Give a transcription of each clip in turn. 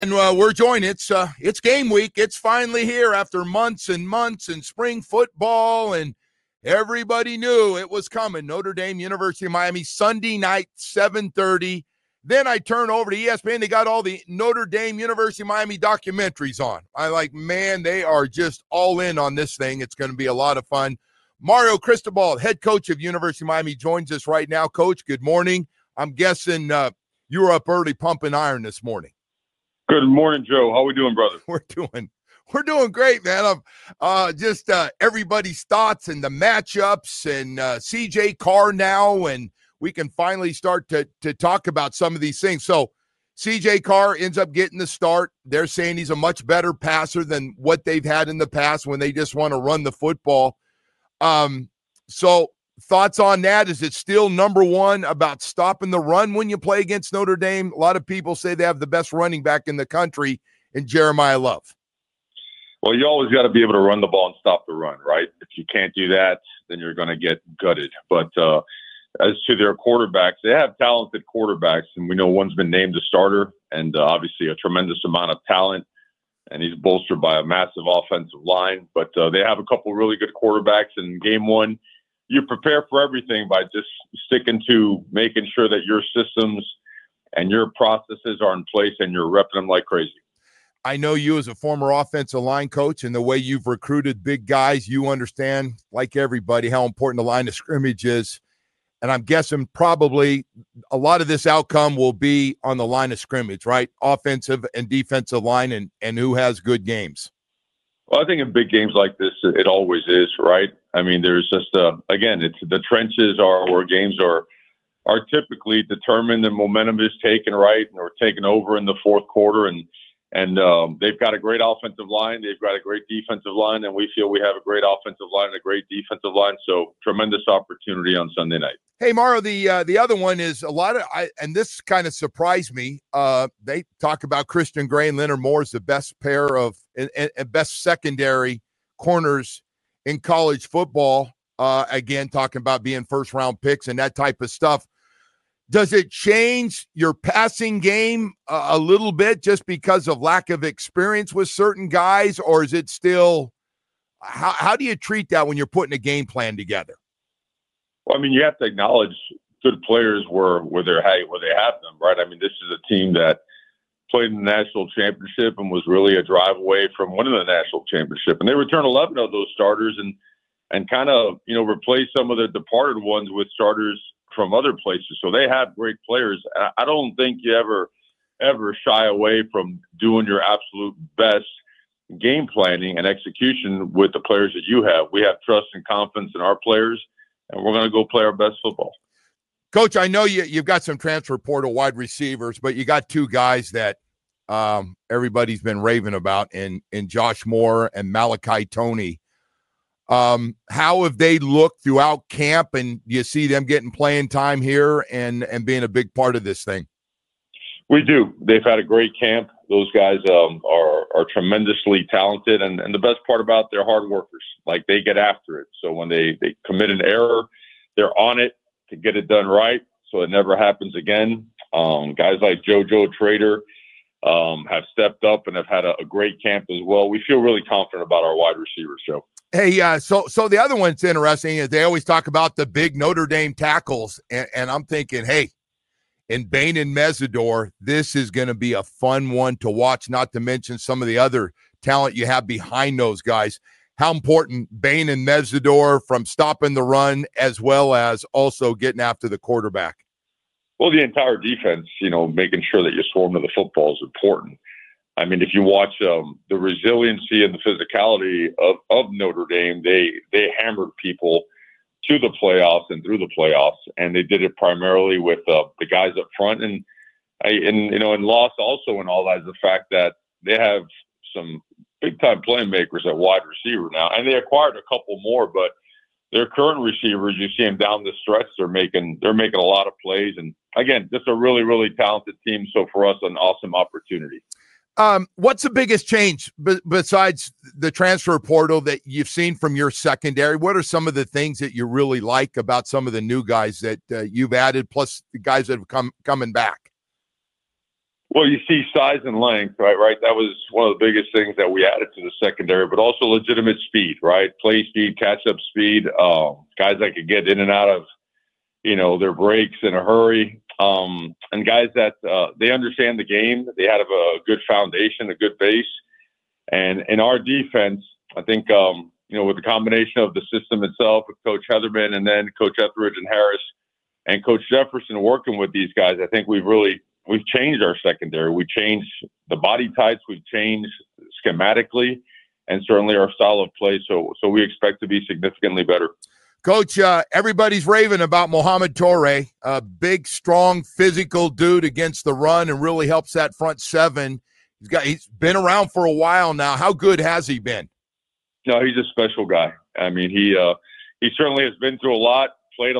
And we're joined. It's game week. It's finally here after months and months and spring football, and everybody knew it was coming. Notre Dame, University of Miami, Sunday night, 7:30. Then I turn over to ESPN. They got all the Notre Dame, University of Miami documentaries on. Man, they are just all in on this thing. It's going to be a lot of fun. Mario Cristobal, head coach of University of Miami, joins us right now. Coach, good morning. I'm guessing you were up early pumping iron this morning. Good morning, Joe. How we doing, brother? We're doing great, man. I'm just everybody's thoughts and the matchups and CJ Carr now, and we can finally start to talk about some of these things. So CJ Carr ends up getting the start. They're saying he's a much better passer than what they've had in the past when they just want to run the football. So thoughts on that? Is it still number one about stopping the run when you play against Notre Dame? A lot of people say they have the best running back in the country in Jeremiah Love. Well, you always got to be able to run the ball and stop the run, right? If you can't do that, then you're going to get gutted. But as to their quarterbacks, they have talented quarterbacks, and we know one's been named a starter, and obviously a tremendous amount of talent, and he's bolstered by a massive offensive line. But they have a couple really good quarterbacks in game one. You prepare for everything by just sticking to making sure that your systems and your processes are in place and you're repping them like crazy. I know you as a former offensive line coach and the way you've recruited big guys, you understand, like everybody, how important the line of scrimmage is. And I'm guessing probably a lot of this outcome will be on the line of scrimmage, right? Offensive and defensive line and who has good games. Well, I think in big games like this, it always is, right? I mean, there's just, again, it's the trenches are where games are typically determined and momentum is taken, right? Or taken over in the fourth quarter. And they've got a great offensive line. They've got a great defensive line. And we feel we have a great offensive line and a great defensive line. So tremendous opportunity on Sunday night. Hey, Mauro, the other one is and this kind of surprised me. They talk about Christian Gray and Leonard Moore as the best pair of and best secondary corners in college football. Again, talking about being first round picks and that type of stuff. Does it change your passing game a little bit just because of lack of experience with certain guys, or is it still? How do you treat that when you're putting a game plan together? Well, I mean, you have to acknowledge good players where they have them, right? I mean, this is a team that played in the national championship and was really a drive away from winning the national championship. And they returned 11 of those starters and kind of, replaced some of the departed ones with starters from other places. So they have great players. I don't think you ever shy away from doing your absolute best game planning and execution with the players that you have. We have trust and confidence in our players, and we're going to go play our best football. Coach, I know you've got some transfer portal wide receivers, but you got two guys that everybody's been raving about in Josh Moore and Malachi Toney. How have they looked throughout camp, and you see them getting playing time here and being a big part of this thing? We do. They've had a great camp. Those guys are tremendously talented, and the best part about they're hard workers. Like, they get after it. So when they commit an error, they're on it to get it done right so it never happens again. Guys like JoJo Trader have stepped up and have had a great camp as well. We feel really confident about our wide receivers, Joe. Hey, so the other one's interesting is they always talk about the big Notre Dame tackles, and I'm thinking, hey, in Bain and Mesidor, this is going to be a fun one to watch, not to mention some of the other talent you have behind those guys. How important Bain and Mesidor from stopping the run as well as also getting after the quarterback? Well, the entire defense, making sure that you swarm to the football is important. I mean, if you watch the resiliency and the physicality of Notre Dame, they hammered people to the playoffs and through the playoffs, and they did it primarily with the guys up front. And loss also in all that is the fact that they have some big-time playmakers at wide receiver now, and they acquired a couple more, but their current receivers, you see them down the stretch, they're making a lot of plays. And again, just a really, really talented team. So for us, an awesome opportunity. What's the biggest change besides the transfer portal that you've seen from your secondary? What are some of the things that you really like about some of the new guys that you've added, plus the guys that have coming back? Well, you see size and length, right? That was one of the biggest things that we added to the secondary, but also legitimate speed, right? Play speed, catch-up speed, guys that could get in and out of, their breaks in a hurry, and guys that they understand the game. They have a good foundation, a good base. And in our defense, I think, with the combination of the system itself, with Coach Heatherman and then Coach Etheridge and Harris and Coach Jefferson working with these guys, I think we've changed our secondary. We changed the body types. We've changed schematically and certainly our style of play. So we expect to be significantly better. Coach, everybody's raving about Mohamed Toure, a big, strong, physical dude against the run and really helps that front seven. He's been around for a while now. How good has he been? No, he's a special guy. I mean, he certainly has been through a lot, played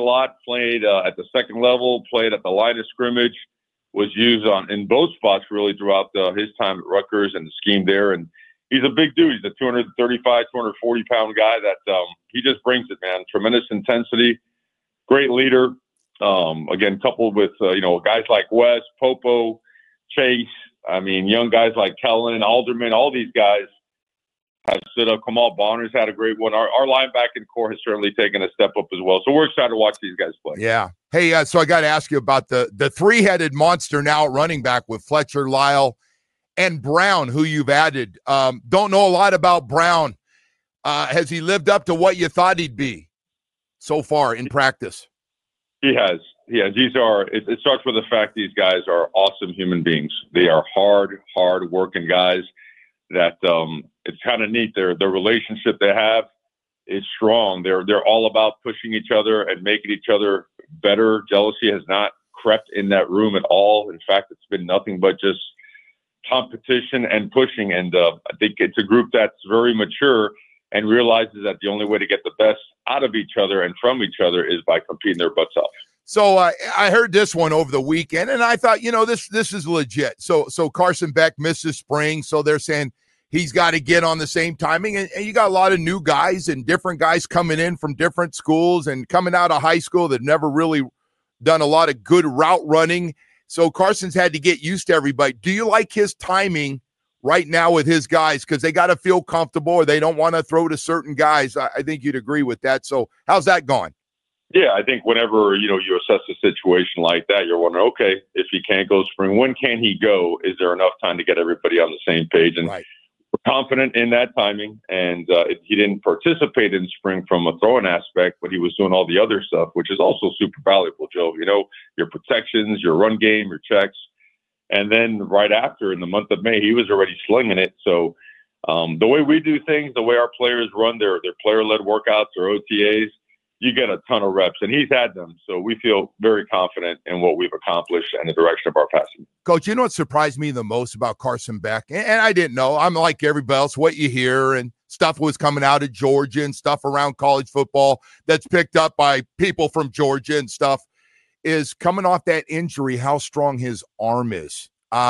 at the second level, played at the line of scrimmage, was used in both spots really throughout his time at Rutgers and the scheme there. And he's a big dude. He's a 235, 240-pound guy that he just brings it, man. Tremendous intensity, great leader. Again, coupled with, guys like Wes, Popo, Chase, young guys like Kellen, Alderman, all these guys have stood up. Kamal Bonner's had a great one. Our linebacking core has certainly taken a step up as well. So we're excited to watch these guys play. Yeah. Hey, so I got to ask you about the three-headed monster now at running back with Fletcher, Lyle, and Brown, who you've added. Don't know a lot about Brown. Has he lived up to what you thought he'd be so far in practice? He has. It starts with the fact these guys are awesome human beings. They are hard working guys that it's kind of neat. Their relationship they have is strong. They're all about pushing each other and making each other better. Jealousy has not crept in that room at all. In fact, it's been nothing but just competition and pushing. And I think it's a group that's very mature and realizes that the only way to get the best out of each other and from each other is by competing their butts off. So I heard this one over the weekend, and I thought, this is legit. So Carson Beck misses spring, so they're saying he's got to get on the same timing. And you got a lot of new guys and different guys coming in from different schools and coming out of high school that never really done a lot of good route running. So Carson's had to get used to everybody. Do you like his timing right now with his guys? Because they got to feel comfortable or they don't want to throw to certain guys. I think you'd agree with that. So how's that going? Yeah, I think whenever, you assess a situation like that, you're wondering, okay, if he can't go spring, when can he go? Is there enough time to get everybody on the same page? And right. We're confident in that timing. And he didn't participate in spring from a throwing aspect, but he was doing all the other stuff, which is also super valuable, Joe. Your protections, your run game, your checks. And then right after, in the month of May, he was already slinging it. So the way we do things, the way our players run their player-led workouts or OTAs, you get a ton of reps, and he's had them. So we feel very confident in what we've accomplished and the direction of our passing. Coach, you know what surprised me the most about Carson Beck? And I didn't know. I'm like everybody else, what you hear, and stuff was coming out of Georgia and stuff around college football that's picked up by people from Georgia and stuff, is coming off that injury, how strong his arm is.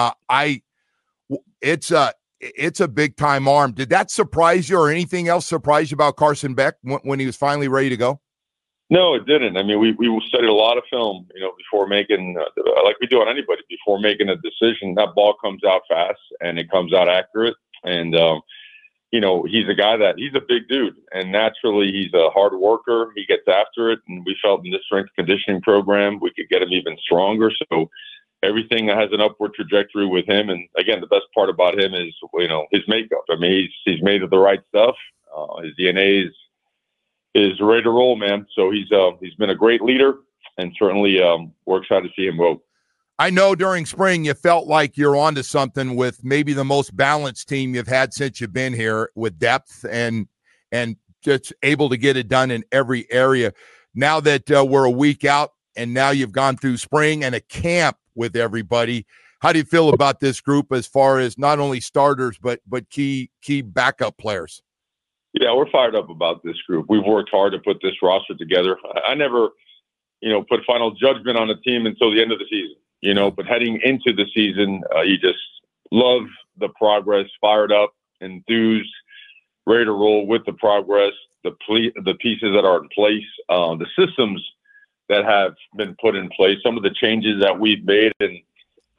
It's a big-time arm. Did that surprise you or anything else surprise you about Carson Beck when he was finally ready to go? No, it didn't. We studied a lot of film, before making, like we do on anybody, before making a decision. That ball comes out fast and it comes out accurate. And, he's a guy he's a big dude. And naturally, he's a hard worker. He gets after it. And we felt in this strength conditioning program, we could get him even stronger. So everything has an upward trajectory with him. And again, the best part about him is, his makeup. He's made of the right stuff. His DNA is ready to roll, man. So he's been a great leader, and certainly we're excited to see him go. I know during spring you felt like you're onto something with maybe the most balanced team you've had since you've been here, with depth and just able to get it done in every area. Now that we're a week out and now you've gone through spring and a camp with everybody, how do you feel about this group as far as not only starters but key backup players? Yeah, we're fired up about this group. We've worked hard to put this roster together. I never, put final judgment on a team until the end of the season, but heading into the season, you just love the progress, fired up, enthused, ready to roll with the progress, the pieces that are in place, the systems that have been put in place, some of the changes that we've made. And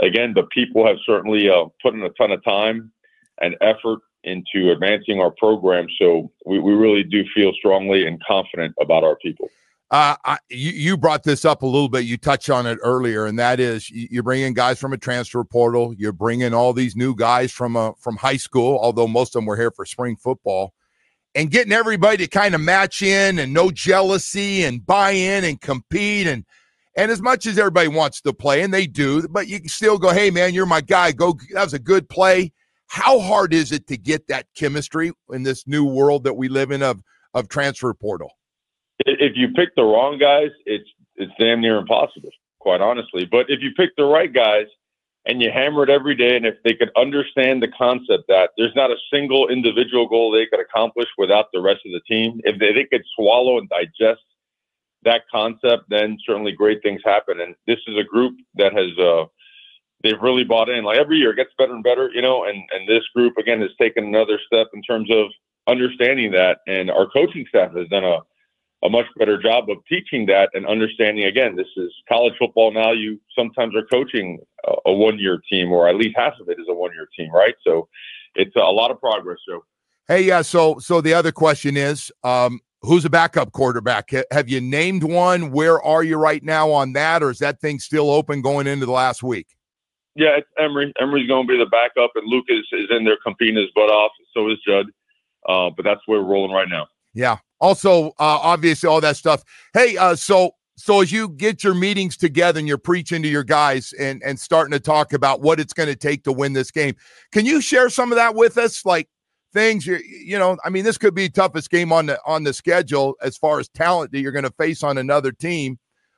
again, the people have certainly put in a ton of time and effort into advancing our program. So we really do feel strongly and confident about our people. You brought this up a little bit. You touched on it earlier, and that is you're bringing guys from a transfer portal. You're bringing all these new guys from high school, although most of them were here for spring football, and getting everybody to kind of match in and no jealousy and buy in and compete. And as much as everybody wants to play, and they do, but you can still go, hey, man, you're my guy. Go. That was a good play. How hard is it to get that chemistry in this new world that we live in of transfer portal? If you pick the wrong guys, it's damn near impossible, quite honestly. But if you pick the right guys and you hammer it every day, and if they could understand the concept that there's not a single individual goal they could accomplish without the rest of the team, if they could swallow and digest that concept, then certainly great things happen. And this is a group that has they've really bought in. Like every year it gets better and better, and this group, again, has taken another step in terms of understanding that. And our coaching staff has done a much better job of teaching that and understanding, again, this is college football now. You sometimes are coaching a one-year team, or at least half of it is a one-year team, right? So it's a lot of progress, Joe. Hey, yeah, so the other question is, who's a backup quarterback? Have you named one? Where are you right now on that, or is that thing still open going into the last week? Yeah, it's Emory. Emory's going to be the backup, and Luke is in there competing his butt off. So is Judd. But that's where we're rolling right now. Yeah. Also, obviously, all that stuff. Hey, so as you get your meetings together and you're preaching to your guys and starting to talk about what it's going to take to win this game, can you share some of that with us? Like things, I mean, this could be the toughest game on the schedule as far as talent that you're going to face on another team.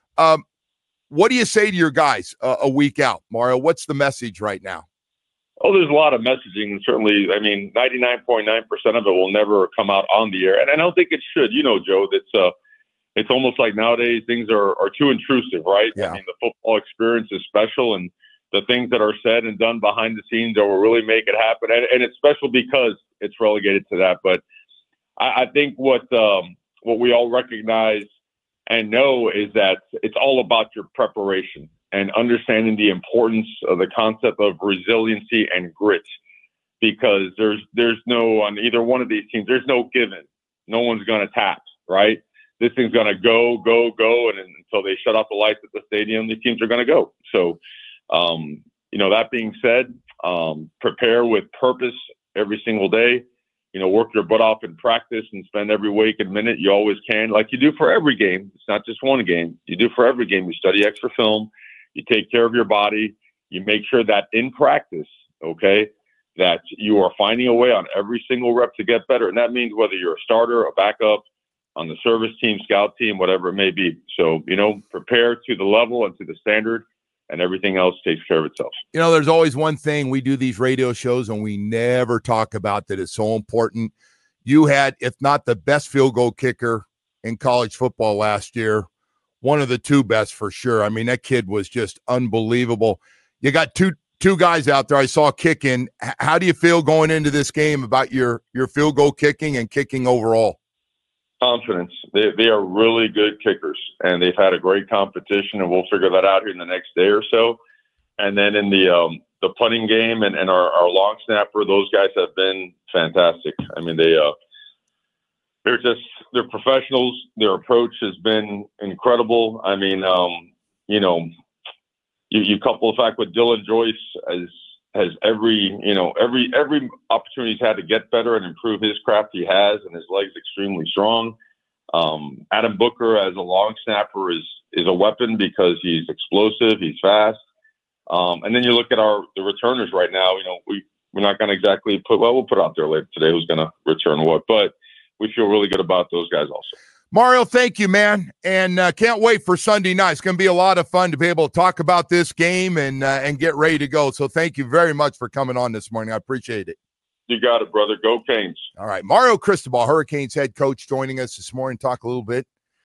What do you say to your guys a week out, Mario? What's the message right now? Oh, there's a lot of messaging, and certainly, I mean, 99.9% of it will never come out on the air, and I don't think it should. Joe, it's almost like nowadays things are too intrusive, right? Yeah. I mean, the football experience is special, and the things that are said and done behind the scenes that will really make it happen, and it's special because it's relegated to that. But I think what we all recognize and know is that it's all about your preparation and understanding the importance of the concept of resiliency and grit, because there's no, on either one of these teams, there's no given. No one's going to tap, right? This thing's going to go, and until they shut off the lights at the stadium, these teams are going to go. So, that being said, prepare with purpose every single day. Work your butt off in practice and spend every week and minute you always can, like you do for every game. It's not just one game. You do for every game. You study extra film. You take care of your body. You make sure that in practice, okay, that you are finding a way on every single rep to get better. And that means whether you're a starter, a backup, on the service team, scout team, whatever it may be. So, prepare to the level and to the standard, and everything else takes care of itself. There's always one thing. We do these radio shows and we never talk about that is so important. You had, if not the best field goal kicker in college football last year, one of the two best for sure. I mean, that kid was just unbelievable. You got two guys out there I saw kicking. How do you feel going into this game about your field goal kicking and kicking overall? Confidence. They are really good kickers, and they've had a great competition, and we'll figure that out here in the next day or so. And then in the punting game and our long snapper, those guys have been fantastic. I mean, they're professionals. Their approach has been incredible. I mean, you couple the fact with Dylan Joyce has every opportunity he's had to get better and improve his craft he has, and his legs extremely strong. Adam Booker as a long snapper is a weapon because he's explosive, he's fast. And then you look at the returners right now. We're not going to exactly we'll put out there later today who's going to return what, but we feel really good about those guys also. Mario, thank you, man, and can't wait for Sunday night. It's going to be a lot of fun to be able to talk about this game and get ready to go. So thank you very much for coming on this morning. I appreciate it. You got it, brother. Go Canes. All right. Mario Cristobal, Hurricanes head coach, joining us this morning. Talk a little bit